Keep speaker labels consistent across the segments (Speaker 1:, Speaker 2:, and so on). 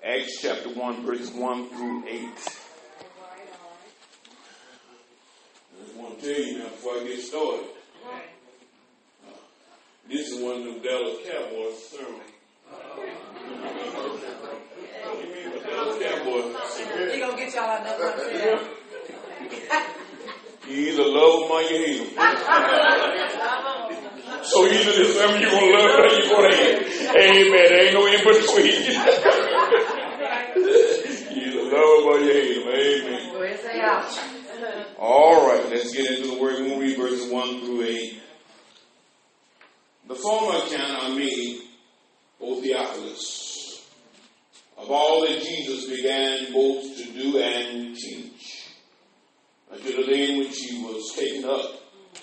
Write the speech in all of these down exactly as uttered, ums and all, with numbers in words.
Speaker 1: Acts chapter one, verses one through eight. I just want to tell you now before I get started. Uh, this is one of them Dallas Cowboys sermons. What do you mean by Dallas Cowboys?
Speaker 2: He gonna get y'all another one.
Speaker 1: You either love them or you hate them. So either this time you're going to love it or you're going to hate it. Amen. There ain't no in between. You either love them or you hate them. Amen. All right. Let's get into the word. We're going to read verses one through eight. The former account I made, O Theophilus, of all that Jesus began both to do and teach, until the day in which he was taken up,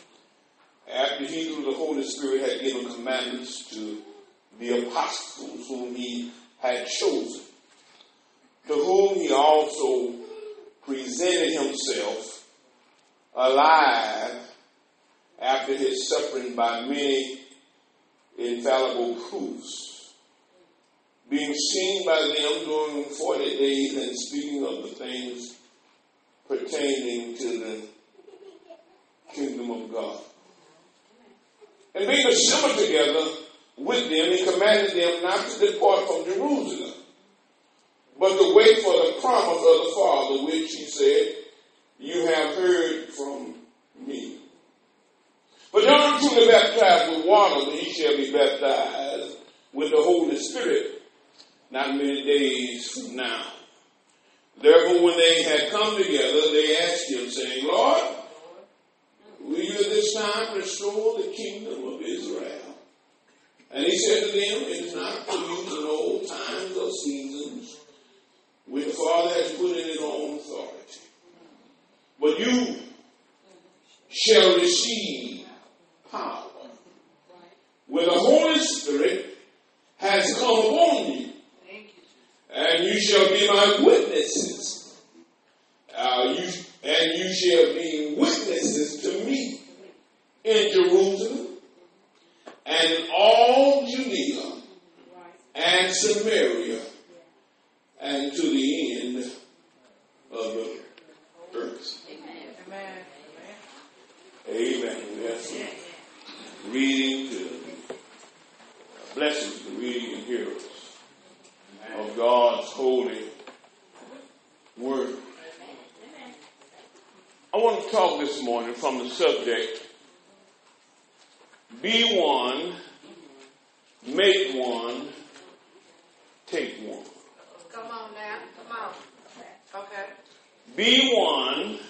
Speaker 1: after he through the Holy Spirit had given commandments to the apostles whom he had chosen, to whom he also presented himself alive after his suffering by many infallible proofs, being seen by them during forty days and speaking of the things pertaining to the kingdom of God. And being assembled together with them, he commanded them not to depart from Jerusalem, but to wait for the promise of the Father, which he said, you have heard from me. For John truly baptized with water, but he shall be baptized with the Holy Spirit not many days from now. Therefore, when they had come together, they asked him, saying, Lord, will you at this time restore the kingdom of Israel? And he said to them, it is not for you to know times or seasons which the Father has put in his own authority. But you shall receive power when the Holy Spirit has come upon you. And you shall be my witnesses. Uh, you, and you shall be witnesses to me in Jerusalem and in all Judea and Samaria and to the end of the earth. Amen. Amen. That's reading to blessings to reading and hearing of God's holy word. I want to talk this morning from the subject, be one, make one, take one.
Speaker 2: Come on now, come on. Okay.
Speaker 1: Be one,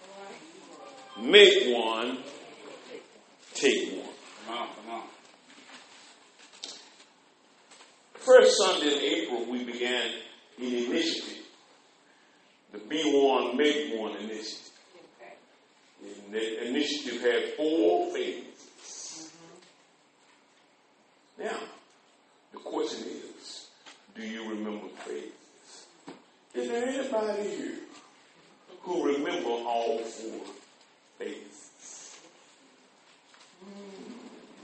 Speaker 1: make one, take one.
Speaker 3: Come on, come on.
Speaker 1: First Sunday in April, we began an initiative, the Be One, Make One initiative. And the initiative had four phases. Now, the question is, do you remember the phases? Is there anybody here who remember all four phases? Hmm.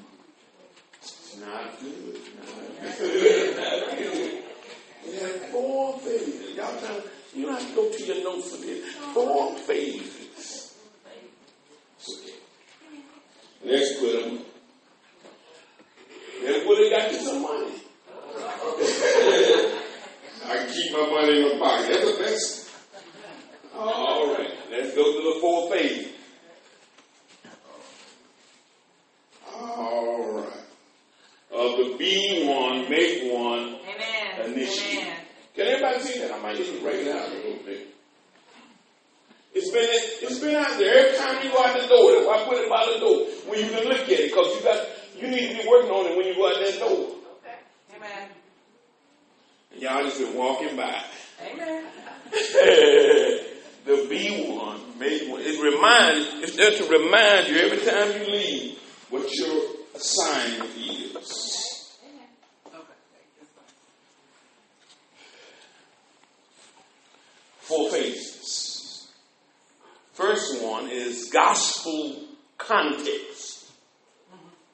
Speaker 1: Not good. Not good. Not good. It had four phases. Y'all trying, you don't have to go to your notes for this. Four phases. Okay. Let's put them. Let's put it got you some money. I can keep my money in my pocket. That's the best. All right. Let's go to the four phases. All right. Of the be one, make one
Speaker 2: Amen.
Speaker 1: initiative.
Speaker 2: Amen.
Speaker 1: Can everybody see that? I might need to break it out a little bit. It's been it's been out there every time you go out the door. That's why I put it by the door when you can look at it, because you got you need to be working on it when you go out that door.
Speaker 2: Okay. Amen.
Speaker 1: And y'all just been walking by.
Speaker 2: Amen.
Speaker 1: The be one, make one. It reminds it's there to remind you every time you leave what your assignment is. Four phases. First one is gospel context.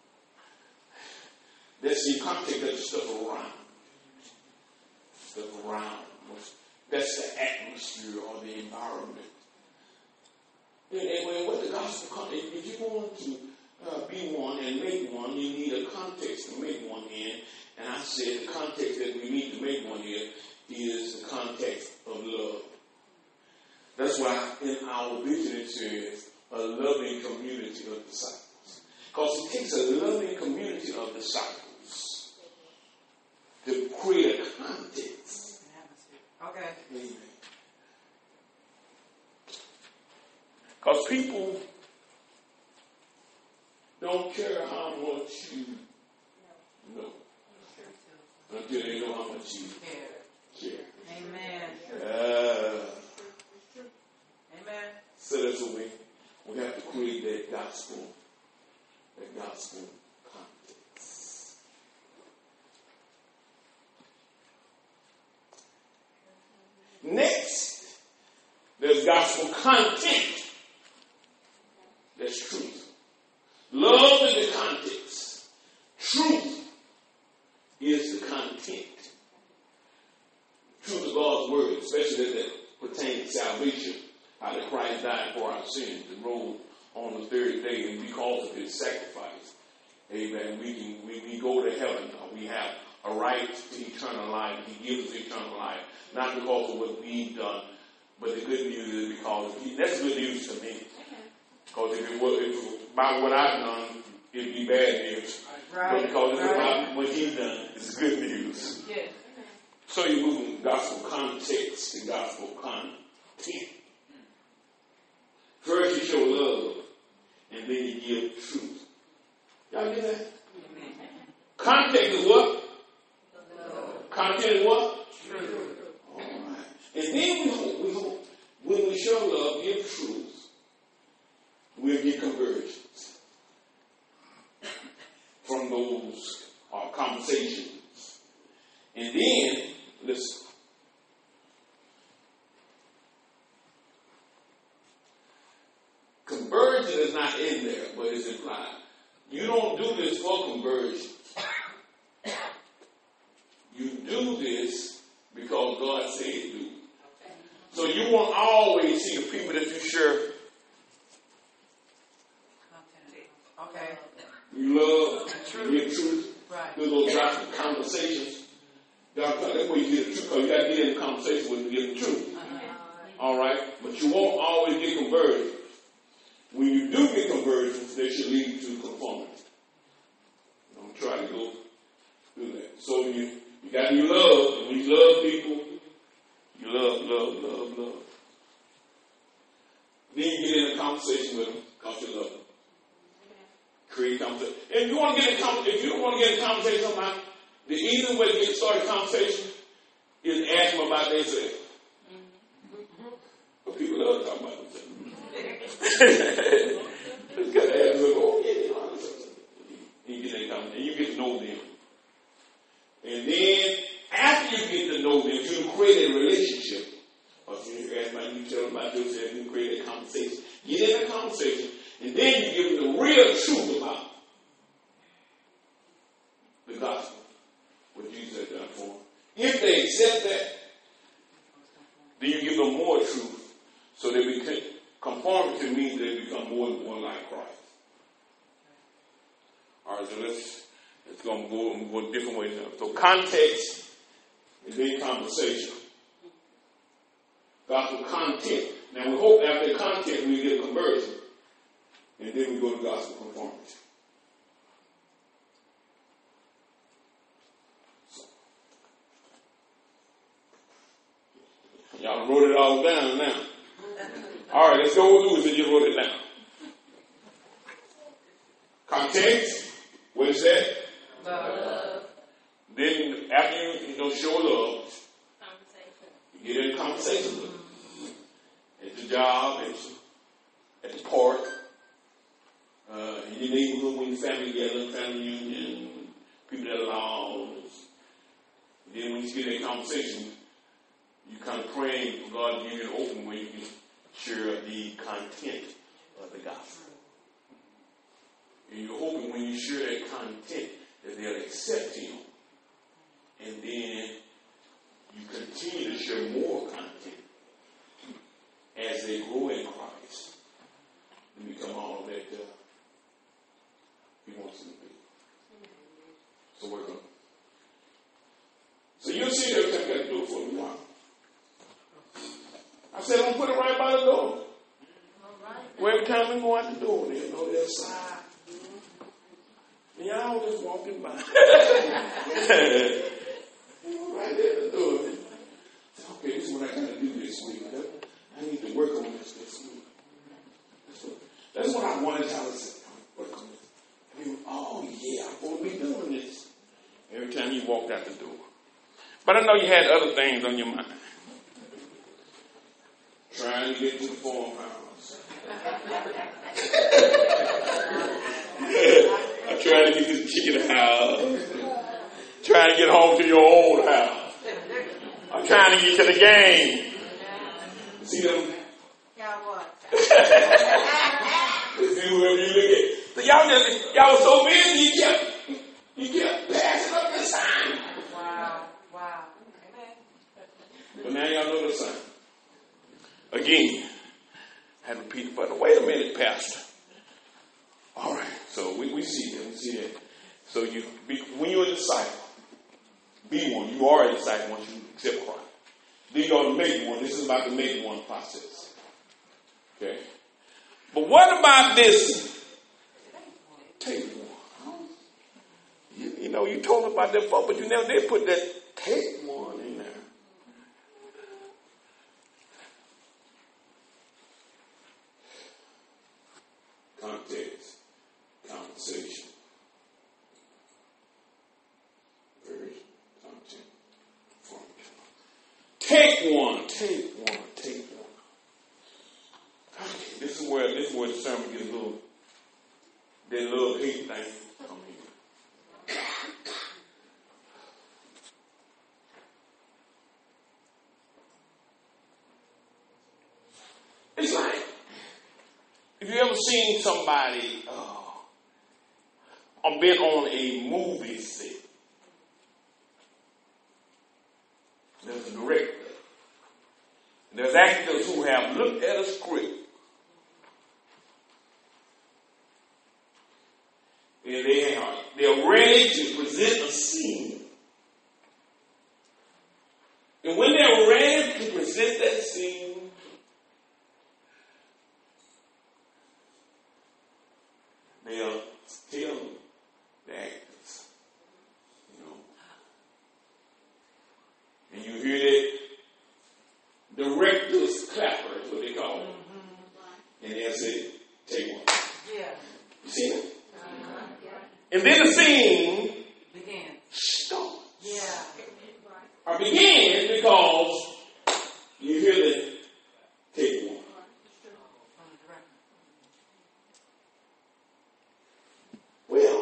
Speaker 1: Let's see, context that stuff around. Stuff around. around. That's the atmosphere or the environment. And, and when what the gospel comes, if, if you're going to uh, be one and make one, you need a context to make one in. And I said the context that we need to make one in is the context of love. That's why in our vision it says a loving community of disciples. Because it takes a loving community of disciples to create a context.
Speaker 2: Okay.
Speaker 1: Amen. Because people don't care how much you know until they know how much you care.
Speaker 2: Amen.
Speaker 1: Uh,
Speaker 2: Amen.
Speaker 1: so that's what we, we have to create that gospel, that gospel context. Next, there's gospel content. That's truth. Love is the context. Truth is the content. Truth of God's word, especially that pertains to salvation. How that Christ died for our sins and rose on the third day, and because of his sacrifice, amen, we can we, we go to heaven. We have a right to eternal life. He gives us eternal life, not because of what we've done, but the good news is because he, that's good news to me. Because if it was if it was about what I've done, it'd be bad news.
Speaker 2: Right.
Speaker 1: But because it's
Speaker 2: right.
Speaker 1: about what he's done, it's good news.
Speaker 2: Yes.
Speaker 1: So you move from gospel context to gospel content. First you show love, and then you give truth. Y'all get that? Context is what? Love. Content is what?
Speaker 2: Truth.
Speaker 1: All right. And then we hope, we hope, when we show love, give truth, we'll get conversions from those uh, conversations. And then, listen. Conversion is not in there, but it's implied. You don't do this for conversion. You do this because God said do. So you won't always see the people that you share.
Speaker 2: Okay.
Speaker 1: You love, you get truth.
Speaker 2: Right.
Speaker 1: Do those types of conversations. That's where you get the truth, because you got to get in the conversation when you get the truth.
Speaker 2: Uh-huh.
Speaker 1: All right? But you won't always get converted. When you do get conversions, they should lead to conformity. Don't try to go do that. So you, you got to be love. And when you love people, you love, love, love, love. Then you get in a conversation with them because you love them. Create conversation. If you want to get in if you don't want to get in a conversation about, the easiest way to get started a conversation is ask them about themselves. But people love to talk about themselves. Just got to ask them, oh, yeah, you know, you get that conversation, and you get to know them. And then, after you get to know them, you can create a relationship. Or if you ask about you, tell them about yourself, you can create a conversation. Get in a conversation, and then you give them the real truth about the gospel, what Jesus has done for them. If they accept that, then you give them more truth, so they become conformity means they become more and more like Christ. All right, so let's let's go and go, and go a different way now. So context is then conversation. Gospel content. Now we hope after content we get a conversion, and then we go to gospel conformity. So, y'all wrote it all down now. All right, let's go with Lewis and you wrote it down. Context, what is that?
Speaker 2: Love.
Speaker 1: Then after you, you know, show love,
Speaker 3: Conversation.
Speaker 1: you get in a conversation with them. At the job, at, at the park, uh, in your neighborhood, when your family together, family union, people that are lost. Then when you get in a conversation, you kind of praying for God to give you an open way you can share the content of the gospel. And you're hoping when you share that content that they'll accept him. And then you continue So you'll see every time I got to do it for a while. I said, I'm going to put it right by the door. Well, every time we go out the door, they'll know there's a sign. And y'all just walking by. Right there at the door. Okay, this is what I got to do this week. I need to work on this this week. That's what I wanted y'all to say. Work on this. I mean, oh, yeah, I'm going to be doing this. Every time you walked out the door. But I know you had other things on your mind. Trying to get to the farmhouse. I'm trying to get this chicken house. Trying to get home to your old house. I'm trying to get to the game. See them?
Speaker 2: Yeah, what?
Speaker 1: See whoever you look at. So y'all just, y'all were so busy, you kept, you kept passing up the sign.
Speaker 2: Wow, wow.
Speaker 1: But now y'all know the sign. Again, I had to repeat it further. Wait a minute, Pastor. All right, so we, we see that. We see that. So you, be, when you're a disciple, be one. You are a disciple once you accept Christ. Then you're going to make one. This is about the make one process. Okay? But what about this? Take one. You, you know, you told about that before, but you never did put that take one in there. Context, conversation, version, content, formula. Take one, take one, take one. Okay, this is where this is where the sermon gets a little, that little hate thing come in. It's like, if you ever seen somebody uh, or been on a movie set, there's a director, there's actors who have looked at a script and they are they're ready to present a scene. And when they're ready to present that scene, they'll tell the actors, you know. And you hear that director's clapper is what they call it. Mm-hmm. And they'll say, take one.
Speaker 2: Yeah.
Speaker 1: You see that?
Speaker 2: Uh-huh. Yeah.
Speaker 1: And then the scene
Speaker 2: Begins.
Speaker 1: starts.
Speaker 2: Yeah.
Speaker 1: Or begins because you hear the take one. Well,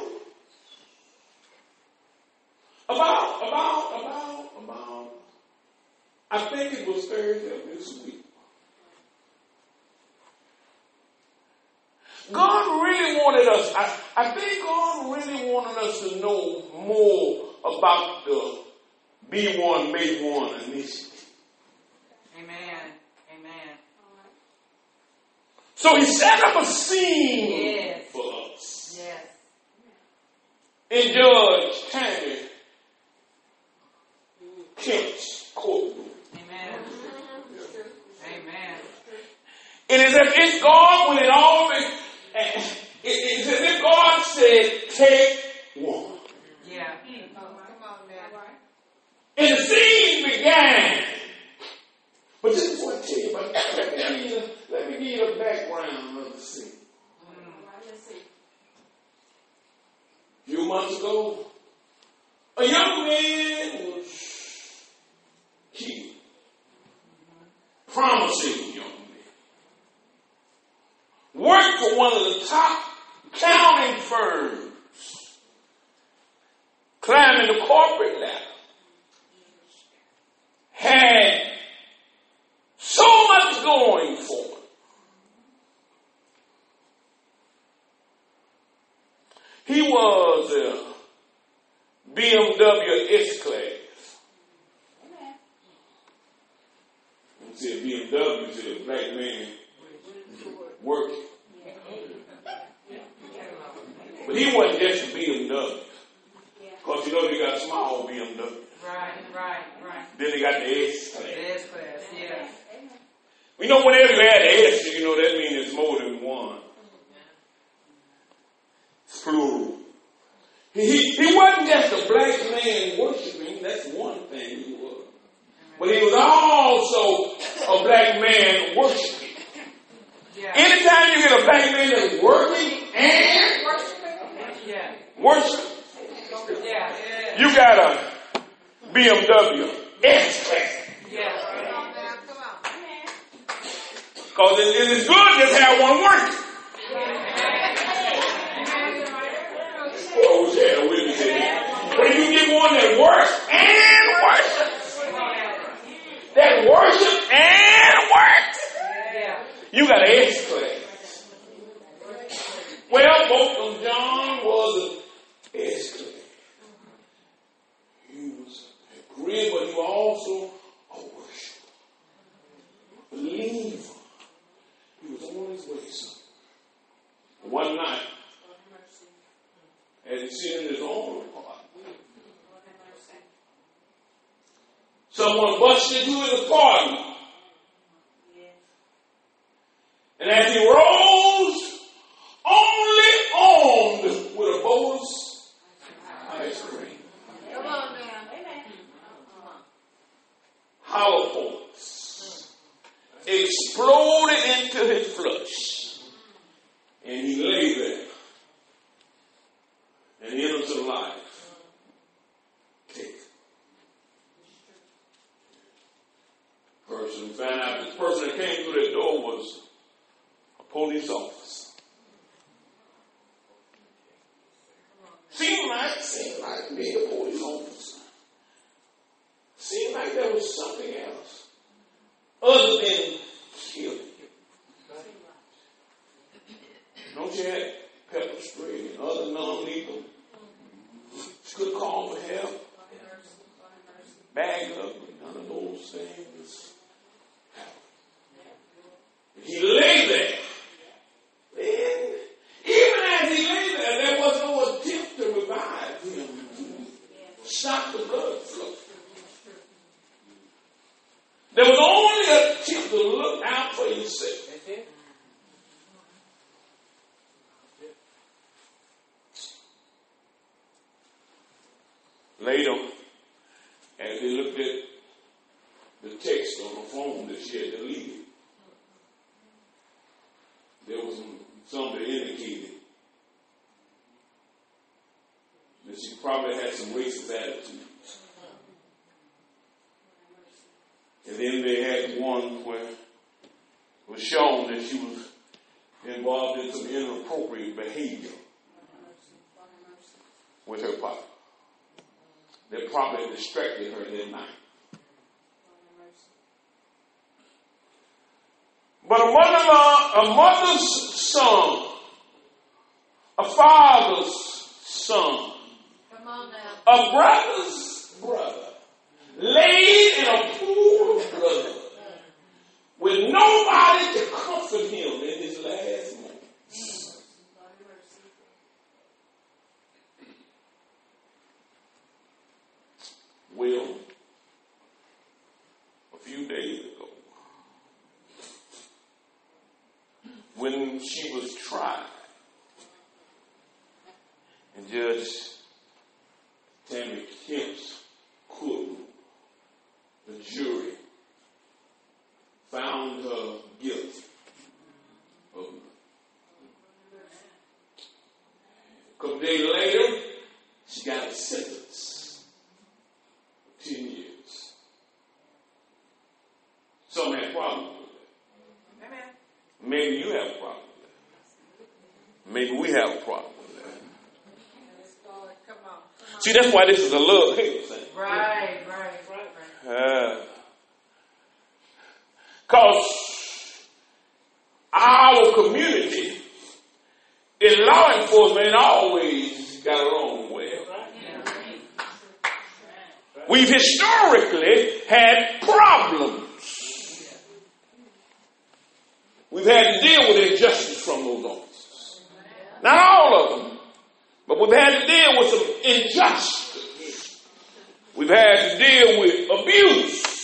Speaker 1: about, about, about, about, I think it was Thursday of this week. God really wanted us, I, I think God really wanted us to know more about the Be One, Make One initiative.
Speaker 2: Amen. Amen.
Speaker 1: So he set up a scene
Speaker 2: Yes.
Speaker 1: for us.
Speaker 2: Yes.
Speaker 1: In Judge Tammy Kemp's courtroom.
Speaker 2: Amen. Amen.
Speaker 1: It is as if God, when it all, it, it's as if God said, take one.
Speaker 2: Yeah. Come on now.
Speaker 1: And the scene began. But this is what I tell you about. Let me give you, let me give you the background of the scene. A few months ago, a young man was killed. Promising young man. Worked for one of the top accounting firms. Climbing the corporate ladder. Had so much going for him. He was a B M W S-Class. You see, a B M W is a black man working. But he wasn't just a B M W. Because you know they got small B M W.
Speaker 2: Right, right.
Speaker 1: got the S class.
Speaker 4: S class, yeah.
Speaker 1: You know, whenever you add the S, you know, that means it's more than one. It's plural. He, he wasn't just a black man worshiping. That's one thing he was. But he was also a black man worshiping. Yeah. Anytime you get a black man that's working and worshiping, yeah. worship, yeah. Yeah. you got a B M W S class. Yeah. Because it, it is good just have one working. Oh, yeah, with me today. When you get one that works and worship, that worship and works, you got an S class. Well, both of John was an S class. He was a Korean, but he was also a worshiper, a believer. He was on his way somewhere. One night, as he sitting in his own apartment, someone busted into his apartment. And as he rose, only armed with a bolus ice cream. Come on now. Hollow points exploded into his flesh. And he lay there. And innocent life. Take. Person found out this person that came through that door was police officer. Seemed like, seemed like being a police officer. Seemed like there was something else other than killing. Don't you have pepper spray and other non-lethal? Good call for help. Bag up, none of those things happened. He lay there. Then, even as he lay there, there was no attempt to revive him, stop the blood flow. There was only an attempt to look out for himself. Later, as they looked at the text on the phone that she had deleted, there was some, something that indicated that she probably had some racist attitudes. And then they had one where it was shown that she was involved in some inappropriate behavior with her father. That probably distracted her that night. But a mother, a mother's son, a father's son, come on now. A brother's brother, laid in a pool of blood with nobody to comfort him in his last moments. Well, a few days ago, when she was tried, and Judge Tammy Kemp's courtroom, the jury found her guilty of murder. A couple days later, she got a sentence of ten years. Some had problems with that. Amen. Maybe you have a problem with that. Maybe we have a problem with that. Come on. Come on. See, that's why this is a love hate thing.
Speaker 4: Right, right, right,
Speaker 1: right. Because uh, our community in law enforcement always got our own way. We've historically had problems. We've had to deal with injustice from those officers. Not all of them, but we've had to deal with some injustice. We've had to deal with abuse.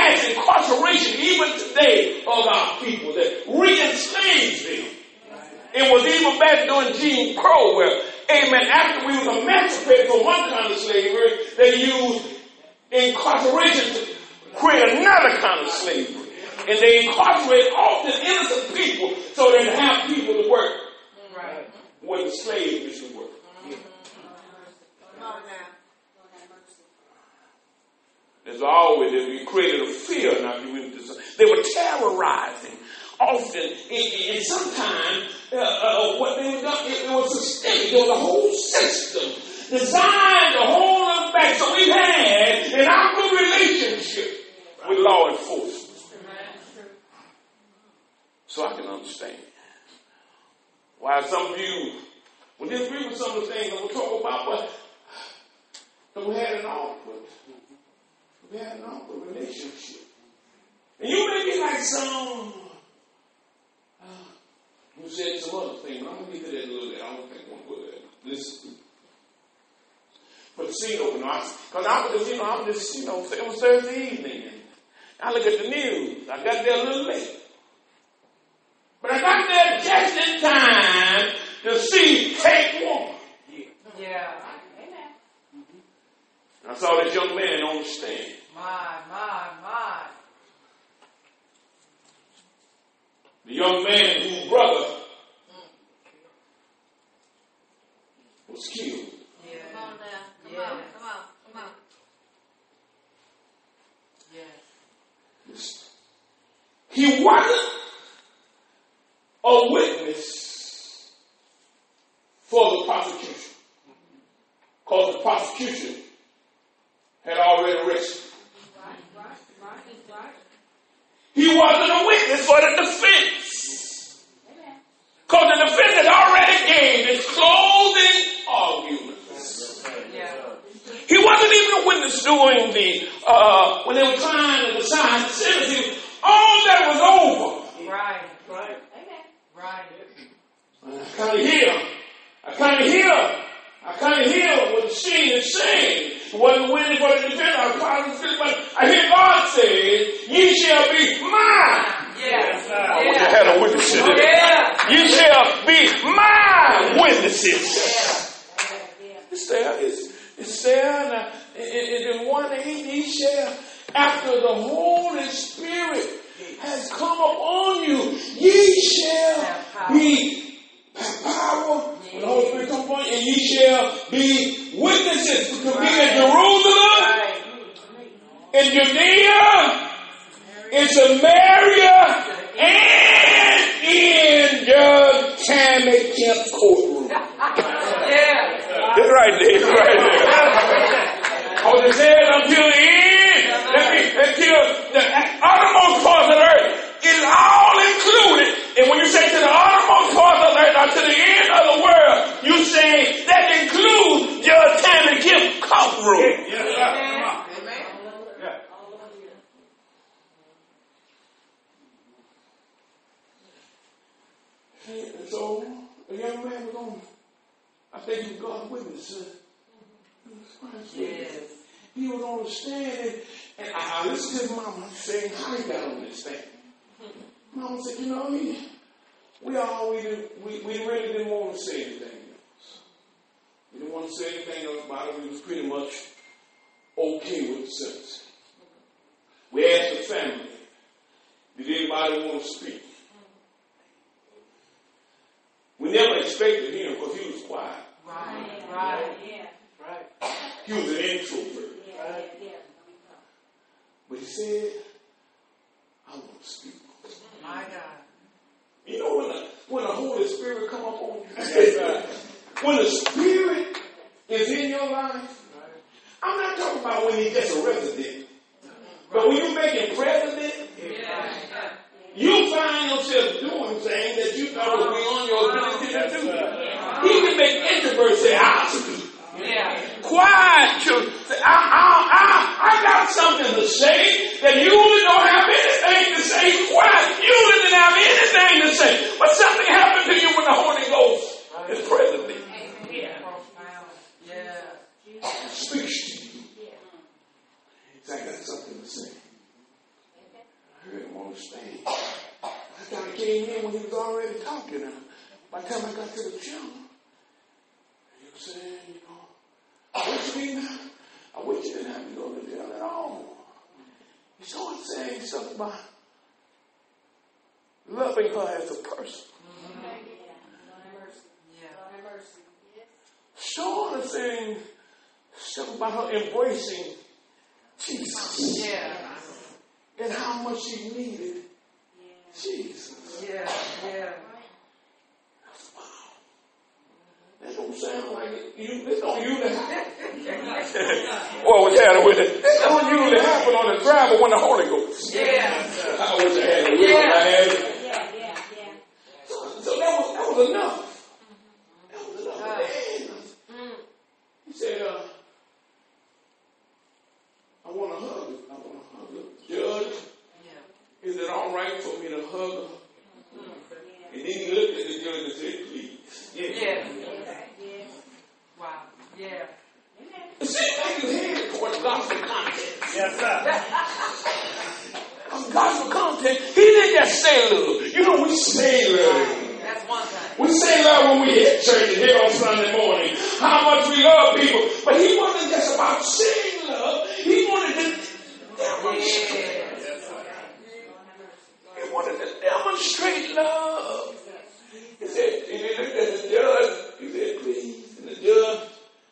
Speaker 1: mass incarceration even today of our people that re-enslaves them. It was even back during Jim Crow where, amen, after we was emancipated from one kind of slavery, they used incarceration to create another kind of slavery. And they incarcerate often innocent people so they have people to work right where the slaves used to work. There's always, we created a fear. Now, they were terrorizing often, and, and sometimes uh, uh, what they were done, it, it was systemic. There was a whole system designed to hold us back. So we had an awkward relationship with law enforcement. So I can understand why some of you will disagree with some of the things that we'll talk about, but we had an awkward, we had an awkward relationship. And you may be like some uh, who said some other things, but I'm going to get to that in a little bit. I don't think I'm going to go there. Listen. But the scene open, because I was just, you know, I was just, you know, it was Thursday evening. And I look at the news. I got there a little late. But I got there just in time to see take one.
Speaker 4: Yeah.
Speaker 1: I saw this young man on the stand.
Speaker 4: My, my, my.
Speaker 1: The young man whose brother was killed.
Speaker 4: Yeah.
Speaker 2: Come on now. Come
Speaker 4: Yeah.
Speaker 2: on. Come on. Come on.
Speaker 4: Yes.
Speaker 1: He wasn't a witness for the prosecution, because the prosecution had already arrested him.
Speaker 2: Right, right, right, right.
Speaker 1: He wasn't a witness for the defense, because the defense had already gave his closing arguments.
Speaker 4: Yeah.
Speaker 1: He wasn't even a witness during the uh, when they were trying to decide the sentence. All that was over.
Speaker 4: Right, right, right.
Speaker 1: I kind of hear, I kind of hear, I kind of hear what the scene is saying. It wasn't waiting for the defense. I was probably, but I hear God say, "Ye shall be mine."
Speaker 4: Yes.
Speaker 1: I wish I had a witness in it.
Speaker 4: Yeah.
Speaker 1: Ye shall be my witnesses. It's there. It's, it's there. Now, in, in one eight, he shall, after the Holy Spirit has come upon you, ye shall be power when the Holy Spirit comes upon you, and ye shall be witnesses. We could be in Jerusalem, in Judea, in Samaria, and in Judge Tammy Kemp's courtroom.
Speaker 4: Yeah.
Speaker 1: It's right there. It's right there. Because it says until the end, let me, until the uttermost parts of the earth is all included. And when you say to the uttermost parts of the earth, or to the end of the world, you say that includes Judge Tammy Kemp's courtroom.
Speaker 4: Amen.
Speaker 1: Yeah. And so, the young man was on, I think he was God's witness.
Speaker 4: Yes.
Speaker 1: He was on the stand, and, and I, I listened to his mama saying how he got on this stand. Mama said, you know, he, we all, we, we, we really didn't want to say anything else. We didn't want to say anything else about it. We was pretty much okay with the sentence. We asked the family, did anybody want to speak? We never expected him because he was quiet.
Speaker 4: Right, right, yeah, right.
Speaker 1: He was an introvert.
Speaker 4: Right.
Speaker 1: But he said, I want to speak.
Speaker 4: My God.
Speaker 1: You know when the, when the Holy Spirit come up on you? When the Spirit is in your life, I'm not talking about when he's just a resident. But when you make him president,
Speaker 4: Yeah.
Speaker 1: you find yourself doing things that you thought was beyond your ability to do. He can make introverts say, I'll speak.
Speaker 4: Yeah.
Speaker 1: Quiet children say, I, I, I, I got something to say that you really don't have anything to say. Quiet. You really didn't have anything to say. But something happened to you when the Holy Ghost is present.
Speaker 4: Yeah. Profound. Yeah.
Speaker 1: Speaks to you. I got something to say. understand. I kind of came in when he was already talking. And by the time I got to the funeral, he was saying, you know, I wish you didn't have, I wish you didn't have to go to jail at all. He started saying something about loving her as a person. Started saying something about her embracing Jesus.
Speaker 4: Yeah.
Speaker 1: And how much she needed Jesus.
Speaker 4: Yeah. Yeah.
Speaker 1: Wow. That don't sound like it. You, this don't usually happen. Well, what's happening with it? This don't usually happen on the travel when the Holy Ghost.
Speaker 4: Yeah.
Speaker 1: I wish I had it. With
Speaker 4: Yeah.
Speaker 1: I had it.
Speaker 3: Yeah, yeah, yeah.
Speaker 1: So, so that was that was enough. That was enough.
Speaker 4: Uh,
Speaker 1: Man, he said, uh, I want to hug her. I want to hug her. Judge,
Speaker 4: Yeah.
Speaker 1: is it all right for me to hug her? And then he looked at the judge and said, please.
Speaker 4: Yeah. Wow. Yeah.
Speaker 1: It seems like his head towards gospel content.
Speaker 5: Yes, sir.
Speaker 1: Of gospel content, he didn't just say love. You know, we say love.
Speaker 4: That's one thing.
Speaker 1: We say love when we hit church and here on Sunday morning. How much we love people. But he wasn't just about saying love. He wanted to demonstrate. He wanted to demonstrate love. He said, and he looked at the judge. He said, please. And the judge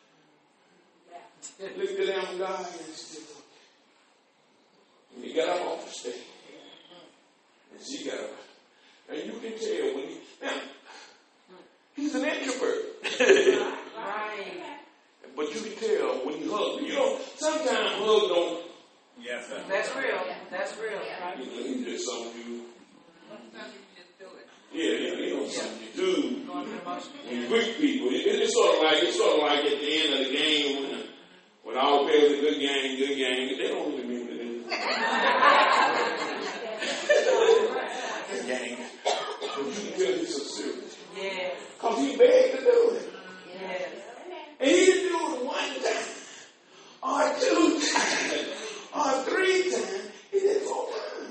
Speaker 1: looked at him, God, and said, and he got up off the stage. And she got up. And you can tell when he, now, he's an introvert.
Speaker 4: Right.
Speaker 1: But you can tell when he hugs. You know, sometimes hugs don't.
Speaker 5: Yes, sir.
Speaker 4: That's real. That's real.
Speaker 1: You know, it's just something you.
Speaker 2: Sometimes you just do it.
Speaker 1: Yeah, yeah, you know, something you do.
Speaker 4: Going through emotion.
Speaker 1: When you greet people, it, it's sort of like it's sort of like at the end of the game when when all players a good game, good game. They don't really mean what they do. Good game. But you can tell he's so serious.
Speaker 4: Yeah.
Speaker 1: Because he begged to do it.
Speaker 4: Yeah.
Speaker 1: And he didn't do it one time, or two times, or three times. He did it four times.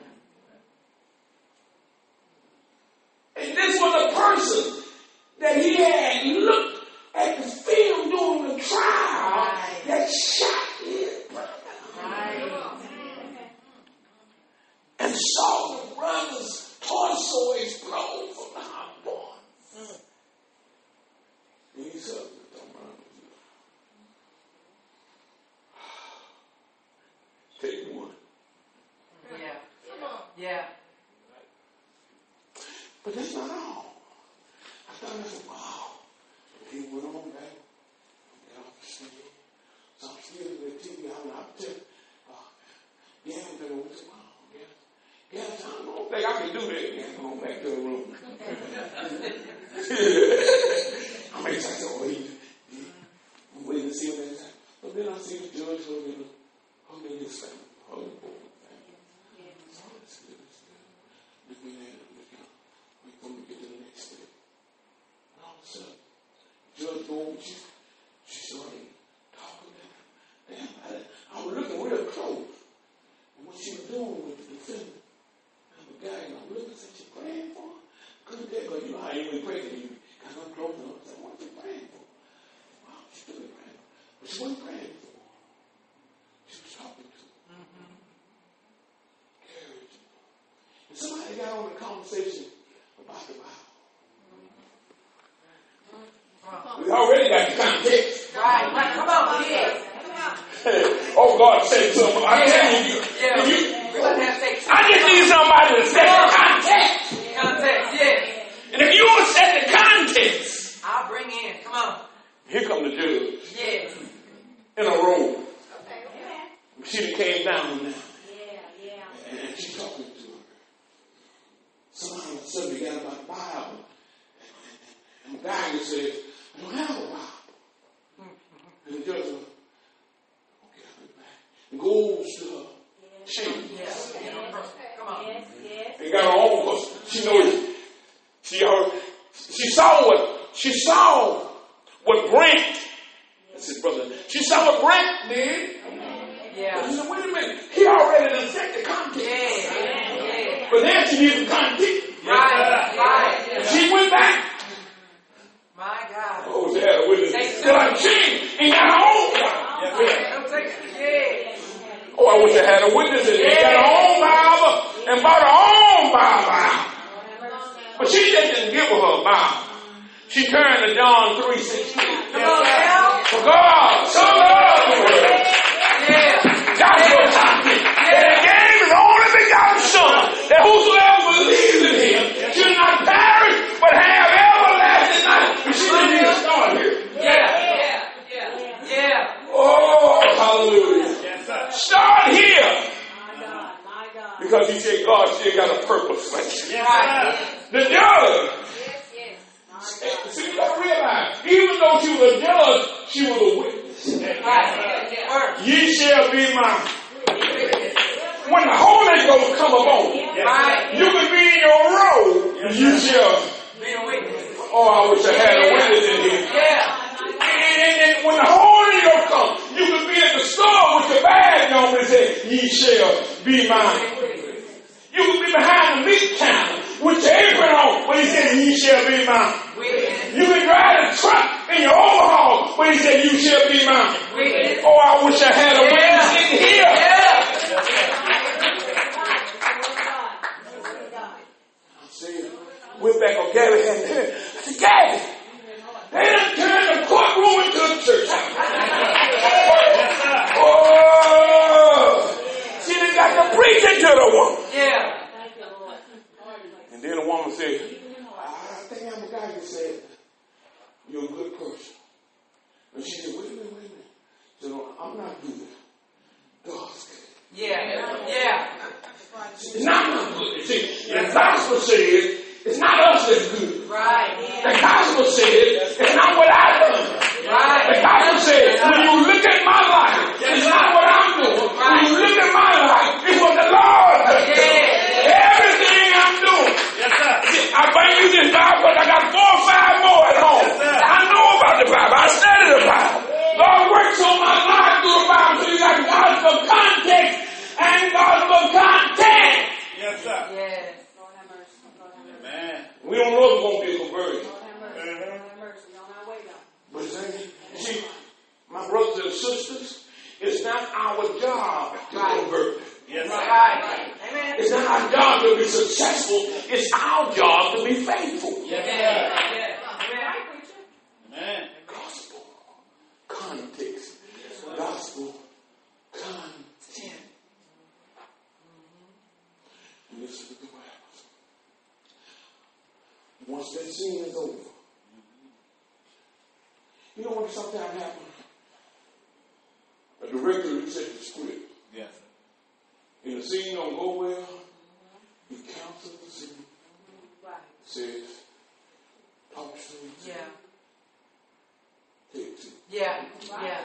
Speaker 1: And this was a person that he had looked at the film during the trial
Speaker 4: Right.
Speaker 1: that shot his brother.
Speaker 4: Right.
Speaker 1: And saw the brother's torso explode from the hot boy. And he said, take one.
Speaker 4: Yeah. Yeah.
Speaker 1: But that's not all. I thought, I said, wow. He went on back. Got off the stage. So I'm still in the T V. I'm not telling. Yeah, I'm going to say, wow. Yeah, I don't think I can do that. Yeah, I'm going back to the room. I'm excited. Oh, he, he, I'm waiting to see what that. But then I see the judge holding holding his family, holding the board family. So it's good, it's good. Looking at it, looking at it. We're going to get to the next step. And all of a sudden, the judge go over, she, she started talking to him. Damn, I, I was looking real close. And what she was doing with the defendant, and the guy, and I'm looking, said, she praying for him? Couldn't tell, because you know how you ain't praying, you got no close enough. I said, what are you praying for? Wow, she really praying. But she wasn't praying for him. She was talking to him. Mm-hmm. Encouraging him. And somebody got on the conversation about the Bible.
Speaker 4: Wow.
Speaker 1: We already got the context.
Speaker 4: Right. Right. Come on. Yeah.
Speaker 1: Oh, God said something. I tell you, you,
Speaker 4: Yeah.
Speaker 1: you
Speaker 4: We're going to have to take
Speaker 1: I just need somebody to set the context.
Speaker 4: context. Yeah.
Speaker 1: And if you want to set the context,
Speaker 4: I'll bring in. Come on.
Speaker 1: here come the judge
Speaker 4: Yes.
Speaker 1: in a robe.
Speaker 3: Okay.
Speaker 1: She done came down now.
Speaker 3: Yeah, yeah.
Speaker 1: And she's talking to her. Somehow suddenly got about the Bible. And the guy just said, I don't have a Bible. And the judge said, okay, I'll be back. And goes to her. Shame.
Speaker 4: Yes. Come on.
Speaker 3: Yes, yes.
Speaker 1: And got her own because she knows she heard, she saw what she saw what Brent. That's his brother. She saw what Brent did.
Speaker 4: Yeah.
Speaker 1: She said, wait a minute. He already done set the context.
Speaker 4: Yeah. Yeah.
Speaker 1: But then she needed content.
Speaker 4: Right, right.
Speaker 1: She went back.
Speaker 4: My God.
Speaker 1: Oh, she had a witness. They're like, she ain't got her own Bible.
Speaker 4: Don't take it. Yeah.
Speaker 1: Oh, I wish I had a witness that they got her own Bible and bought her own Bible. But she just didn't give her her Bible. She turned to John three sixteen.
Speaker 4: Come on now.
Speaker 1: For God so loved the world.
Speaker 4: Yeah.
Speaker 1: That's what I think. That he gave his only begotten Son, that whosoever believes in him should not perish, but have everlasting life. But she didn't even start here.
Speaker 4: Yeah. Yeah. Yeah. Yeah.
Speaker 1: Oh, hallelujah.
Speaker 5: Yes, sir.
Speaker 1: Start here.
Speaker 3: My God, my God.
Speaker 1: Because he said God still got a purpose for you.
Speaker 5: Yes, sir.
Speaker 1: The judge.
Speaker 3: Yes, yes. My God.
Speaker 1: See, you gotta realize, even though she was a judge, she was a witness.
Speaker 4: Right. Yeah.
Speaker 1: Ye shall be mine. When the Holy Ghost come upon you,
Speaker 4: Right.
Speaker 1: you can be in your robe. You shall.
Speaker 4: Be a witness.
Speaker 1: Oh, I wish I had a witness in here.
Speaker 4: Yeah.
Speaker 1: And, and, and when the Holy Ghost comes, you can be at the store with your bag on and say, ye shall be mine. You can be behind the meat counter with your apron on when he said, ye shall be mine.
Speaker 4: Witness.
Speaker 1: You can drive the truck in your overhaul when he said, you shall be mine.
Speaker 4: Witness.
Speaker 1: Oh, I wish I had a witness in here.
Speaker 4: Yeah.
Speaker 1: See, went back on Gabby had I said, Gabby, they done turned the courtroom into a church house. Oh, she done got the preaching to the woman.
Speaker 4: Yeah.
Speaker 1: And then the woman said, I think I'm the guy that said, you're a good person. And she said, wait a minute, wait a minute. She said, no, I'm not good. God's good.
Speaker 4: Yeah. Yeah.
Speaker 1: It's not not good. See, the gospel says it's not us that's good.
Speaker 4: Right.
Speaker 1: The gospel says it's not what I've done.
Speaker 4: Right.
Speaker 1: The gospel says when you look at my life, it's not what I'm doing. When you look at my life, it's what the Lord does.
Speaker 4: Yeah.
Speaker 1: Everything I'm doing.
Speaker 5: Yes, sir.
Speaker 1: See, I bring you this Bible because I got four or five more at home.
Speaker 5: Yes, sir.
Speaker 1: I know about the Bible. I study the Bible. God works on my life through the Bible, so you got gospel context and gospel content.
Speaker 5: Yes, sir.
Speaker 4: Yes.
Speaker 5: Amen.
Speaker 1: We don't know if we're going to be converted.
Speaker 5: Mm-hmm.
Speaker 1: But see, see, my brothers and sisters, it's not our job to convert.
Speaker 5: Yes, sir.
Speaker 4: Right. Amen.
Speaker 1: It's not our job to be successful. It's our job to be faithful.
Speaker 5: Yes,
Speaker 4: Yeah.
Speaker 5: sir.
Speaker 4: Yeah.
Speaker 5: Amen.
Speaker 1: Gospel context. Gospel content. And this is what happens. Once that scene is over, you know what sometimes happens? A director resets the script.
Speaker 5: Yes.
Speaker 1: And the scene don't go well, he cancels the scene. Says, talk to me.
Speaker 4: Yeah.
Speaker 1: Take two.
Speaker 4: Yeah. Yeah.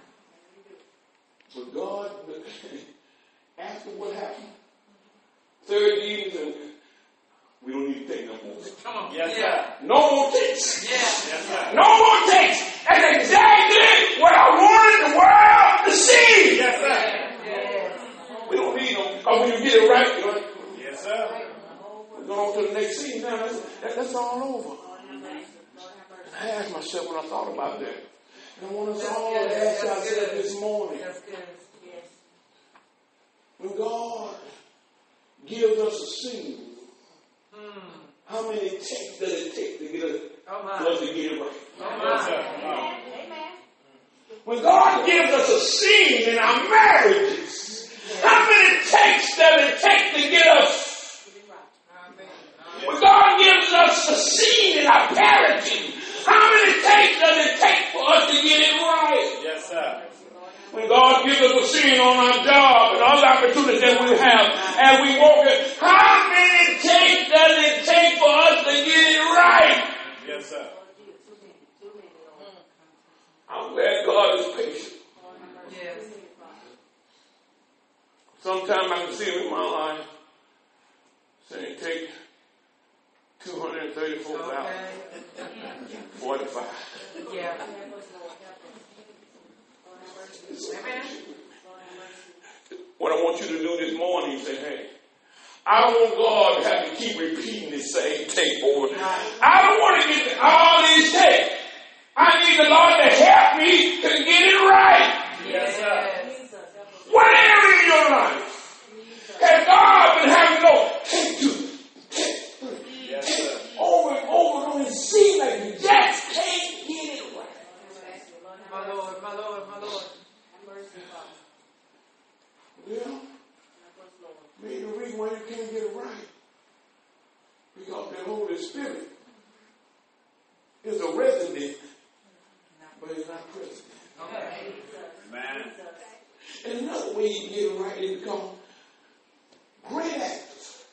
Speaker 1: But God, after what happened, third evening, and we don't need to take no more.
Speaker 4: Come on.
Speaker 5: Yes,
Speaker 4: Yeah.
Speaker 5: sir.
Speaker 1: No more takes.
Speaker 4: Yeah.
Speaker 5: Yes, sir.
Speaker 1: No more takes. That's exactly what I wanted the world to see.
Speaker 5: Yes, sir.
Speaker 4: Yeah.
Speaker 1: We don't need them. Because when you get it right, you know,
Speaker 5: Yes, sir.
Speaker 1: we're going on to the next scene now. That's, that, that's all over. And I asked myself when I thought about that. And I want us all to ask ourselves this morning.
Speaker 4: That's good. Yes.
Speaker 1: When God gives us a scene,
Speaker 4: Hmm.
Speaker 1: how many takes does it take to get us,
Speaker 4: Oh
Speaker 1: for
Speaker 4: my.
Speaker 1: us to get it right?
Speaker 4: Oh
Speaker 5: Yes, sir.
Speaker 4: my.
Speaker 5: Come on.
Speaker 1: When God gives us a scene in our marriages, how many takes does it take to get us? When God gives us a scene in our parenting, how many takes does it take for us to get it right?
Speaker 5: Yes, sir.
Speaker 1: When God gives us a scene on our job and all the opportunities that we have and we walk it, how many takes does it take for us to get it right?
Speaker 5: Yes, sir.
Speaker 1: I'm glad God is patient.
Speaker 4: Yes.
Speaker 1: Sometimes I can see him in my life saying, take two hundred thirty-four thousand forty-five.
Speaker 4: Okay. Yeah. Amen.
Speaker 1: What I want you to do this morning, you say, hey, I don't want God to have to keep repeating the same tape over. I don't want to get all these tapes. I need the Lord to help me to get it right.
Speaker 5: Yes, sir.
Speaker 1: Whatever in your life, has God been having to go take two, take three,
Speaker 5: Yes,
Speaker 1: take
Speaker 5: sir.
Speaker 1: over and over, and it seems like you just can't get it right.
Speaker 4: My Lord, my Lord, my Lord.
Speaker 1: Well, maybe the reason why you can't get it right, because the Holy Spirit is a resident, but it's not present.
Speaker 4: Okay.
Speaker 5: Amen.
Speaker 1: And another way you get it right is become great actors.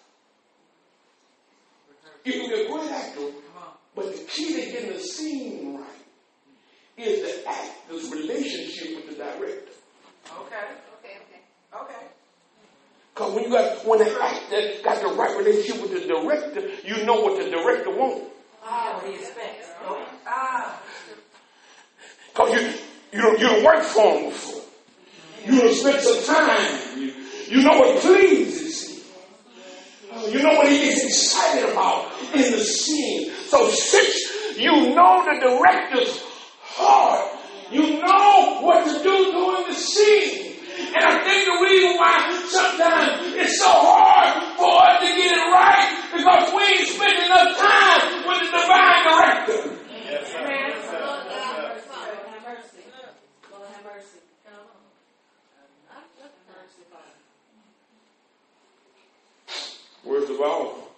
Speaker 1: You can be a great actor, but the key to getting the scene right is the actor's relationship with the director.
Speaker 4: Okay.
Speaker 2: Okay, okay.
Speaker 4: Okay.
Speaker 1: Because when you got when the actor got the right relationship with the director, you know what the director wants.
Speaker 4: Ah, what he expects. Oh, ah.
Speaker 1: Because you you don't you don't work for him before. You don't spend some time. You, you know what pleases him. Uh, you know what he gets excited about in the scene. So since you know the director's heart, you know what to do during the scene. And I think the reason why sometimes it's so hard for us to get it right because we ain't spending enough time with the divine director.
Speaker 5: Yes, sir. Yes, sir.
Speaker 3: Lord
Speaker 5: Yes, sir.
Speaker 3: have mercy. Lord have mercy. Mercy, Father.
Speaker 1: Worst of all,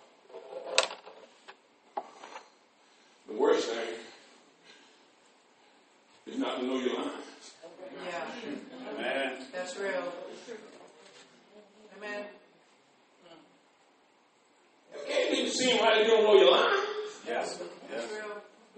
Speaker 1: the worst thing is not to know your lines.
Speaker 4: Yeah.
Speaker 5: Amen.
Speaker 4: That's real. Amen.
Speaker 1: You can't even seem right if you don't know your lines.
Speaker 5: Yes.
Speaker 4: That's
Speaker 5: Yes.
Speaker 4: real.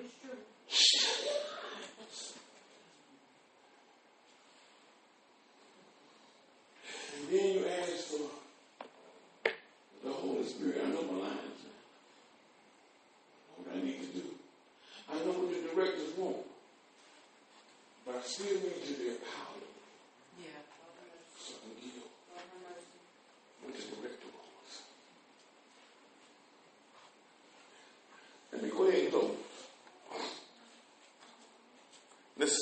Speaker 1: And then you ask for the Holy Spirit. I know my lines. I know what I need to do. I know what the directors want. But I still need to be empowered
Speaker 4: Yeah.
Speaker 1: so I can give what the director wants. Let me go ahead and go. Listen.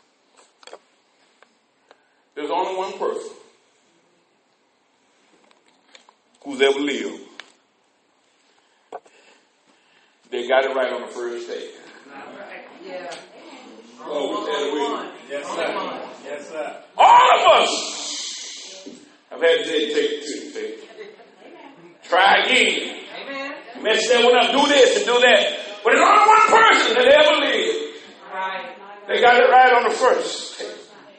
Speaker 1: There's only one person who's ever lived. They got it right on the first day.
Speaker 4: Yeah.
Speaker 1: Oh, we said it with you.
Speaker 5: Yes, sir. Yes, sir.
Speaker 1: All of us have had to say, take it to take it. Try again.
Speaker 4: Amen.
Speaker 1: Mess that one up. Do this and do that. But there's only one person that ever lived.
Speaker 4: Right.
Speaker 1: They got it right on the first take.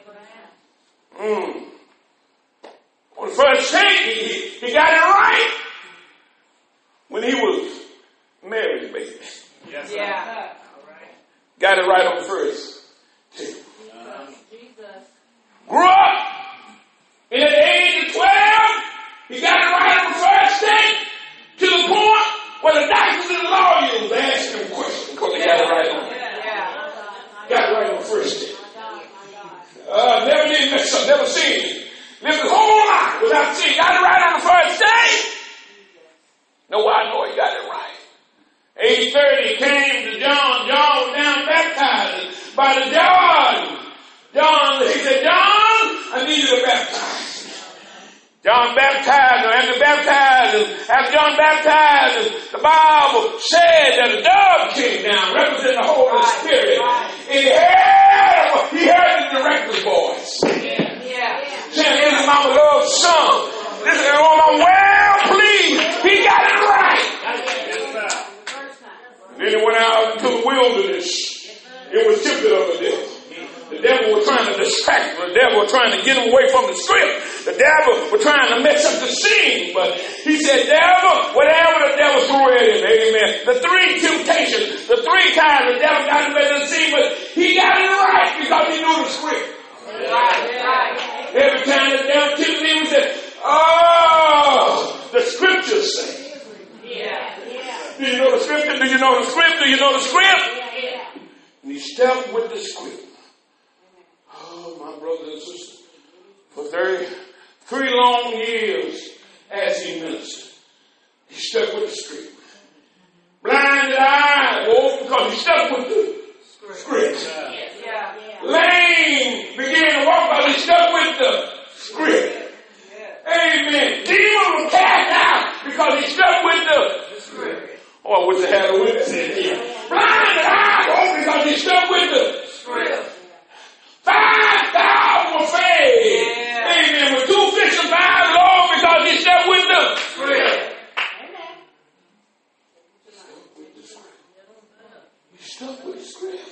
Speaker 1: Mm. On the first take, he, he got it right when he was married, baby.
Speaker 5: Yes, sir.
Speaker 4: Yeah.
Speaker 1: Got it right on the first take.
Speaker 5: Uh-huh.
Speaker 3: Jesus.
Speaker 1: Grew up, and at the age of twelve, he got it right on the first take to the point where the doctors and the lawyers was asking him questions because they got it right on.
Speaker 4: Yeah.
Speaker 1: Got it right on the first take. Uh, never did mess up, never seen it. Lived his whole life without seeing. Got it right on the first day. No, I know he got it right. age thirty, he came to John. John was down baptized by the John. John, he said, John, I need you to baptize. John baptized him. After baptized him, after John baptized him, the Bible said that a dove came down, representing the Holy Spirit. And he heard, he heard the director's voice.
Speaker 4: Yeah.
Speaker 1: Saying, this is my beloved son. This is all I'm well pleased. He got it right.
Speaker 5: Yes, sir.
Speaker 1: And then he went out into the wilderness. It was tempted of the devil. The devil was trying to distract him. The devil was trying to get him away from the script. The devil was trying to mess up the scene. But he said, devil, whatever the devil threw at him, amen. The three temptations, the three times the devil got him at the scene, but he got it right because he knew the script.
Speaker 4: Right. Right.
Speaker 1: Every time the devil tempted him, he said, oh, the scriptures say.
Speaker 4: Yeah.
Speaker 1: Do you know the scripture? Do you know the script? Do you know the script? And he stepped with the script. Oh, my brothers and sisters, for thirty-three long years as he ministered, stuck with the script. Blinded eye, oh, because he stuck with the script.
Speaker 4: Yeah.
Speaker 1: Lame began to walk because he stuck with the script. Amen. Demon was cast out because he stuck with the script. Oh, I wish I had a witness in here. Blinded eye, oh, because he stuck with the script. Five thousand were saved. Yeah. Amen. With two fish and five loaves because he stuck with the script. He stuck with the script.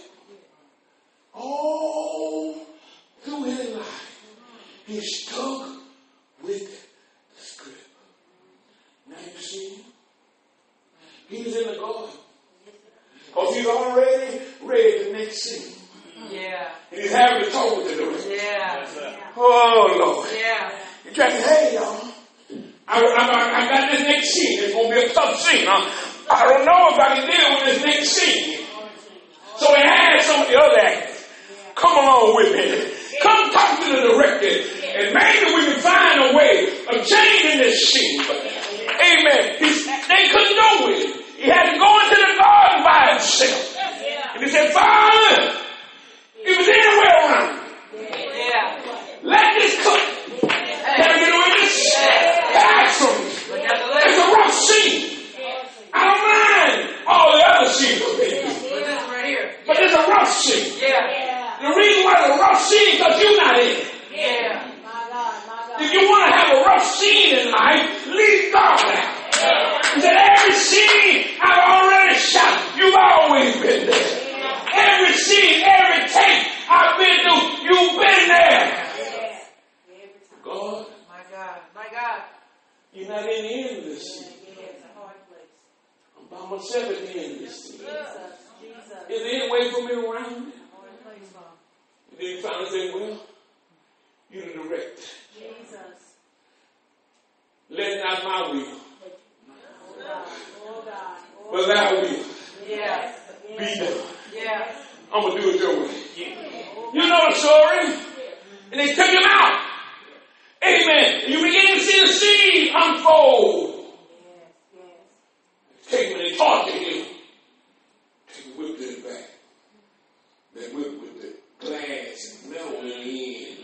Speaker 1: All through his life, he stuck with the script. Now you see him. He's in the garden. Because he's already read the next scene.
Speaker 4: Yeah.
Speaker 1: And he's having to talk with the director.
Speaker 4: Yeah.
Speaker 1: Oh, Lord.
Speaker 4: Yeah.
Speaker 1: He's trying to, hey, y'all. I, I, I got this next scene. It's going to be a tough scene. Huh? I don't know if I can deal with this next scene. So he had some of the other actors. Come along with me. Come talk to the director. And maybe we can find a way of changing this scene. Amen. He's, they couldn't go with it. He had to go into the garden by himself. And he said, Father, he was anywhere around.
Speaker 4: Yeah.
Speaker 1: Let this cook. Can I get away with this? Pass from me. It's a rough scene. I don't mind all the other scenes. But it's a rough scene.
Speaker 4: Yeah.
Speaker 1: The reason why it's a rough scene is because you're not in it.
Speaker 4: Yeah.
Speaker 1: If you want to have a rough scene in life, leave God out. He said, every scene I've already shot. You've always been there. Every scene, every take I've been through, you've been there. God.
Speaker 4: My God. My God.
Speaker 1: You're not in the end of this scene. I'm by myself at the end of this scene. Is there any way for me around it? And then you finally say, well, you're the director. Let not my will, but thy will
Speaker 4: Yeah.
Speaker 1: be done.
Speaker 4: Yeah.
Speaker 1: I'm going to do it your way. You know the story. And they took him out. Amen. You begin to see the scene unfold. Take him and they tortured him. They whipped it back. They whipped with the glass and metal in the end.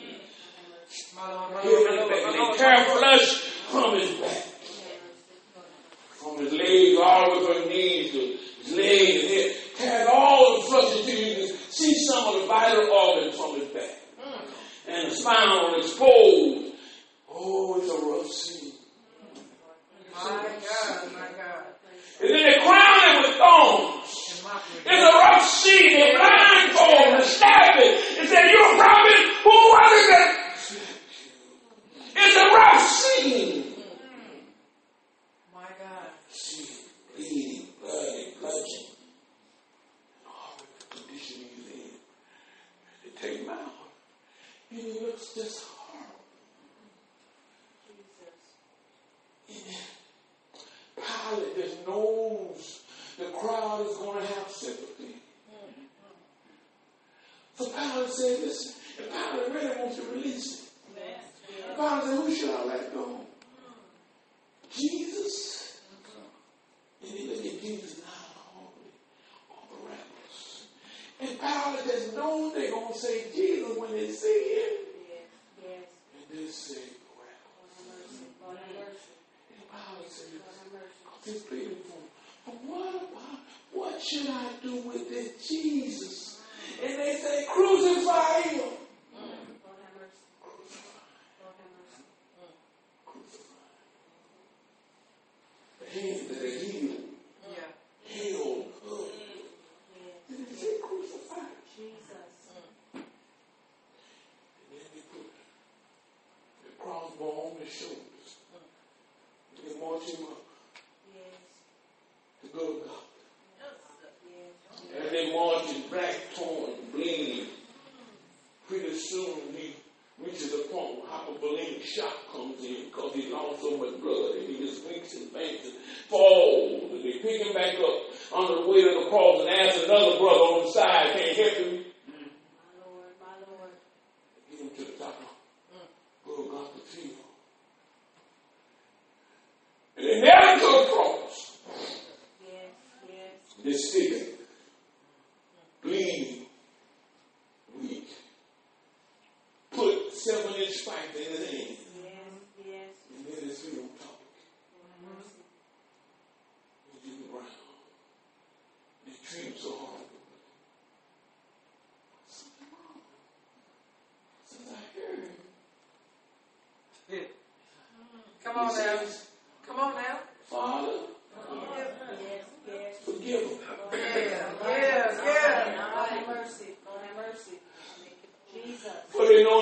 Speaker 1: And they tear flesh from his back. From his legs all the way to his knees to his legs and head. Tear all the flesh until you can see some of the vital organs from his back. And the spine exposed. Oh, it's a rough scene.
Speaker 4: My God. My God.
Speaker 1: And then they crown him with thorns. It's a rough scene. They blindfold and stab it. And say, you're a prophet. Who was it that? It's a rough scene.
Speaker 4: My God.
Speaker 1: See, bleeding, bloody, bludgeon. Oh, the condition he's in. They take him out. And he looks just horrible. Jesus. Pilate just knows the crowd is going to have sympathy. So Pilate said, listen, if Pilate really wants to release it, Pilate said, who should I let go? Jesus? And he looked at Jesus now, all the rebels. And Pilate just knows they're going to say Jesus when they see him. And they say, rebels. And Pilate said, he's pleading for him. But what about, what should I do with this Jesus? And they say, crucify him. The hands that are healed.
Speaker 4: Yeah.
Speaker 1: Healed. And they say, crucify Jesus. And then they put the crossbow on his shoulders. And they march him up. To go to God. And they march his back torn, bleeding. Pretty soon he reaches a point where hypovolemic shock comes in because he lost so much blood and he just winks and faints and falls. And they pick him back up under the weight of the cross and ask another brother on the side, can't help him. My Lord, my Lord. Get him to the top of Golgotha field. And they nailed him to the cross.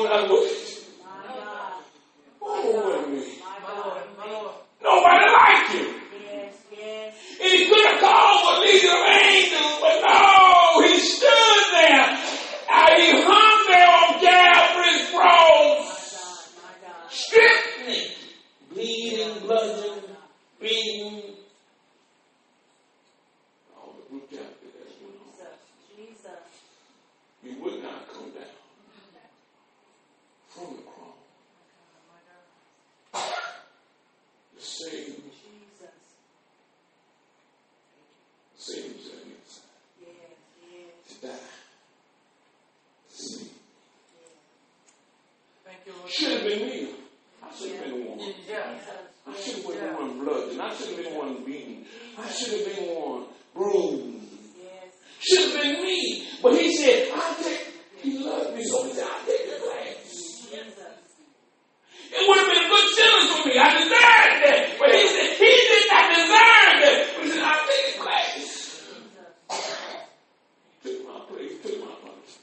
Speaker 1: what I was.
Speaker 3: My God.
Speaker 1: Oh, with me.
Speaker 3: My Lord. My Lord.
Speaker 1: Nobody liked him.
Speaker 3: Yes, yes.
Speaker 1: And he could have called for a legion of angels, but no, he stood there. And he hung there on Calvary's cross.
Speaker 3: My God. My God.
Speaker 1: Stripped naked, bleeding, blooding, beaten. All the brutality that went on.
Speaker 3: Jesus. Jesus.
Speaker 1: He would not come down from the cross. The same,
Speaker 3: Jesus.
Speaker 1: same as that inside.
Speaker 3: Yes, yes.
Speaker 1: To die. To see.
Speaker 4: Thank you, Lord.
Speaker 1: Should have been me. I should have been the one.
Speaker 4: Yeah.
Speaker 1: I should have been the one bludgeoned. I should have been the one beaten. I should have been the one bruised.
Speaker 3: Yes.
Speaker 1: Should have been me. But he said, I'll take, he loved me, so he said, I'll take the place.
Speaker 3: Jesus.
Speaker 1: It would have been a good sentence for me. I deserved that. But he said, he did not deserve that. But he said, I'll take his place. He took my place. He took my punishment.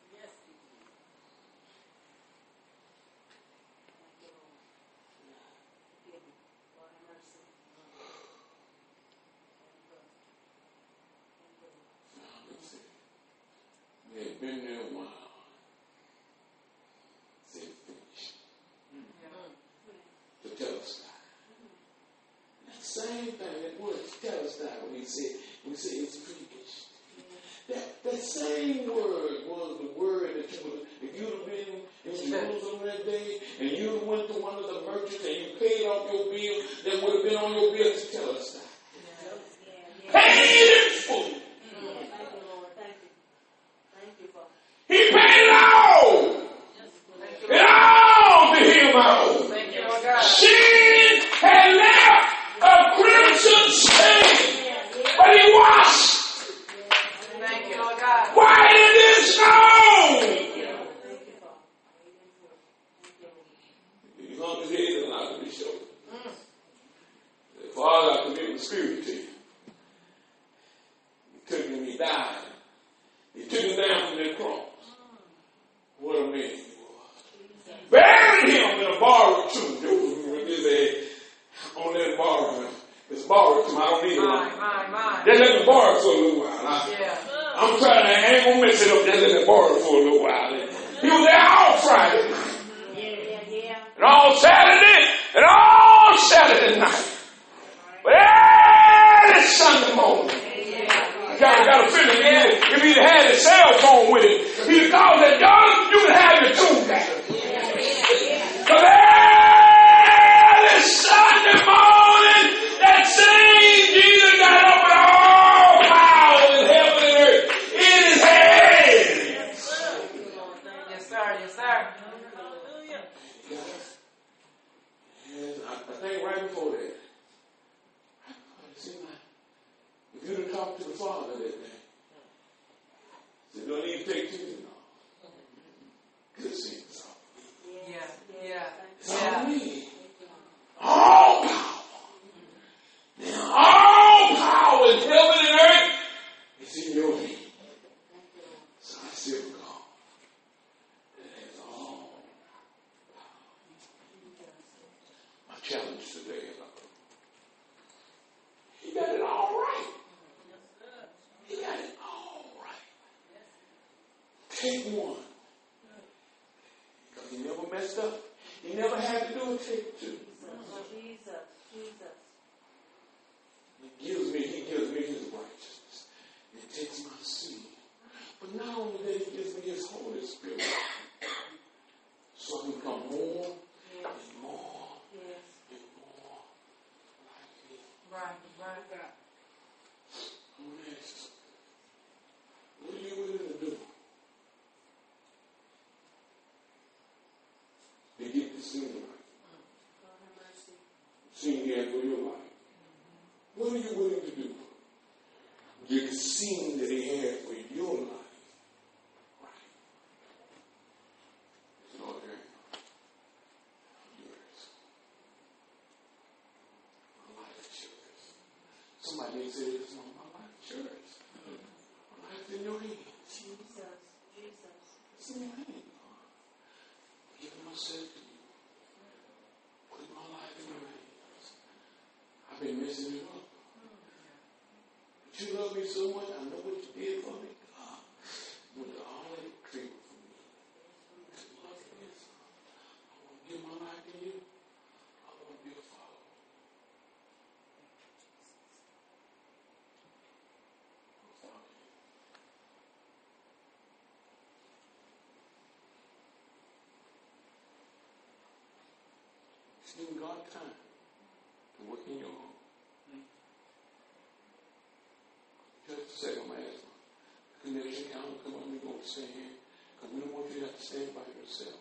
Speaker 1: They had been there a while. Said, finish. To tell us that. That same thing, that word tell us that when he said, when he said it's finished. That, that same word was the word that you would, if you'd have been in Jerusalem that day, and you went to one of the merchants and you paid off your bill, that would have been on your bill to tell us that. Paid in full.
Speaker 3: Thank you, Lord. Thank you. Thank you, Father.
Speaker 1: He paid it all. It all to him out.
Speaker 4: Thank you, Lord God.
Speaker 1: Sin had left a crimson stain, but he washed
Speaker 4: Thank you, Lord God.
Speaker 1: white in his snow.
Speaker 3: Thank you, Father.
Speaker 1: He hung his head and allowed him to show. Father, I commit my spirit to you. He took him, he died. He took him down from that cross. What a man he was. Buried him in a borrowed tomb. On that borrowed, it's borrowed tomb. I don't need it.
Speaker 4: Mine, mine, mine.
Speaker 1: Just let me borrow it for a little while. I,
Speaker 4: Yeah.
Speaker 1: I'm trying to, I ain't gonna mess it up. Just let me borrow it for a little while. He was there all Friday night.
Speaker 3: Yeah, yeah, yeah.
Speaker 1: And all Saturday, and all Saturday night. But every Sunday morning, you gotta, gotta finish it. If he had his cell phone with it, he called that, y'all, you can have your tomb back. Because every Sunday morning, that same Jesus got up with all power in heaven and earth in his hands.
Speaker 4: Yes, sir. Yes, sir.
Speaker 1: And I, I think right before that, if you'd have talked to the Father that day, said, don't even take too long. Good sins.
Speaker 4: Yeah. Yeah.
Speaker 1: It's all
Speaker 4: Yeah.
Speaker 1: me. All power. Now, all power in heaven and earth is in your hand. So I serve a God that has all power. My challenge today is he got it all right. He got it all right. Take one. Because he never messed up. He never had to do a take two.
Speaker 3: Jesus, Jesus.
Speaker 1: He gives me, he gives me his righteousness. It takes my sin. But not only that, he gives me his Holy Spirit. So I can become more
Speaker 3: Yes,
Speaker 1: and more
Speaker 3: yes.
Speaker 1: and more like him.
Speaker 4: Right, right, God.
Speaker 1: I want to ask you, what are you willing to do to get this thing right?
Speaker 3: God have mercy.
Speaker 1: Seeing the end for your life. What are you willing to do? Get the scene that he had for your life right. Lord, there yours. My life is yours. Somebody needs to say this, my life is yours. My life is in your hands.
Speaker 3: Jesus, Jesus.
Speaker 1: It's in your hands. said to you, put my life in your hands. I've been messing you up. But you love me so much, I know what you did for me. God, you went to all that treatment for me. You love me, son. I want to give my life to you. I want to be a follower. It's giving God time to work in your home. Just a second, my asthma. Connection count, come on, we're going to stay here. Because we don't want you to have to stand by yourself.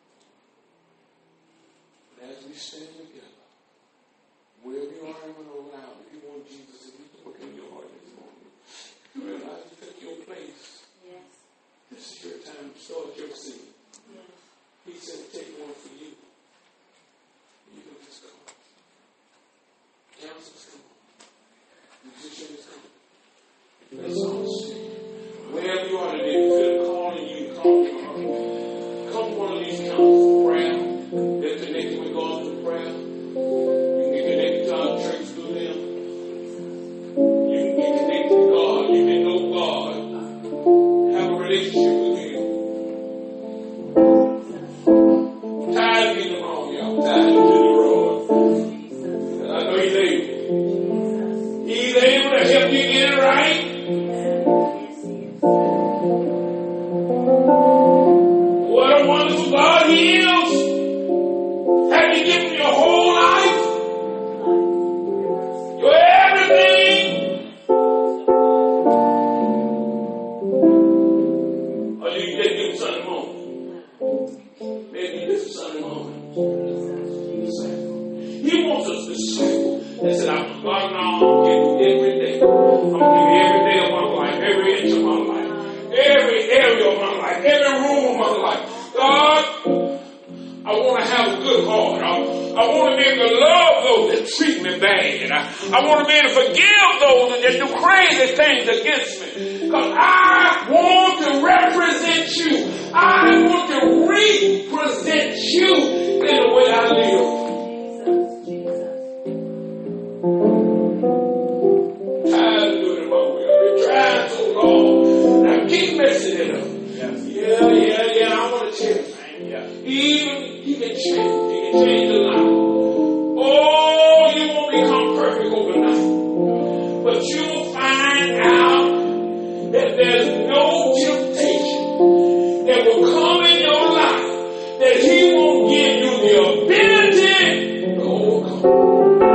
Speaker 1: But as we stand together, wherever you are in Monroe Island, if you want Jesus to be working in your heart this morning, you realize you took your place.
Speaker 3: Yes.
Speaker 1: This is your time to start your scene.
Speaker 3: Yes.
Speaker 1: He said, take one for you. You can just come. Counselors, come on. Musicians, come on. Let's all sing. Wherever you are today, you feel calling you, calling your heart. Come to one of these councils of prayer. They're connected with God through prayer. You can get connected to our church through them. You can get connected to God. You can know God. Have a relationship with Him. Tired of getting wrong, y'all. Tired of getting wrong. I know He's able. He's able to help you get it right. What a wonderful God He is. Have you given your whole life? Your everything? Or do you just give Him Sunday morning? Maybe this is Sunday morning. He wants us to disciple. They said, I'm God now, I'm going to give you every day. I'm going to give you every day of my life, every inch of my life, every area of my life, every room of my life. God, I want to have a good heart. I, I want to be able to love those that treat me bad. I, I want to be able to forgive those that do crazy things against me. Because I want to represent you. I want to represent you in the way I live. Tired of doing it my way. I've been trying so long. And I keep messing it up. Yes. Yeah, yeah, yeah. I want to change. Yeah. Even He can change. He can change a lot. Oh, you won't become perfect overnight. But you'll find out that there's no temptation that will come in your life that He won't give you the ability to overcome.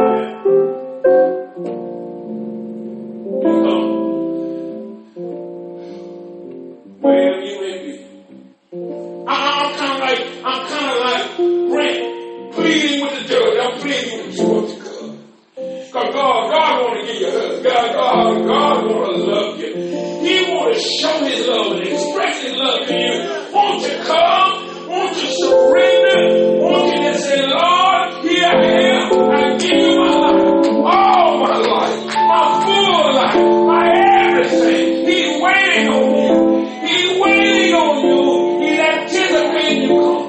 Speaker 1: Wherever you may be. I'm kind of like, I'm kind of like Brent pleading with the judge. I'm pleading with you, what you God. Because God, God want to give you a husband. God, God, God want to love you. He want to show His love and express His love to you. Won't you come? Won't you surrender? Won't you just say, Lord, here I am. I give you my life. All my life. My full life. My everything. He's waiting on you. He's waiting on you. He's anticipating you come.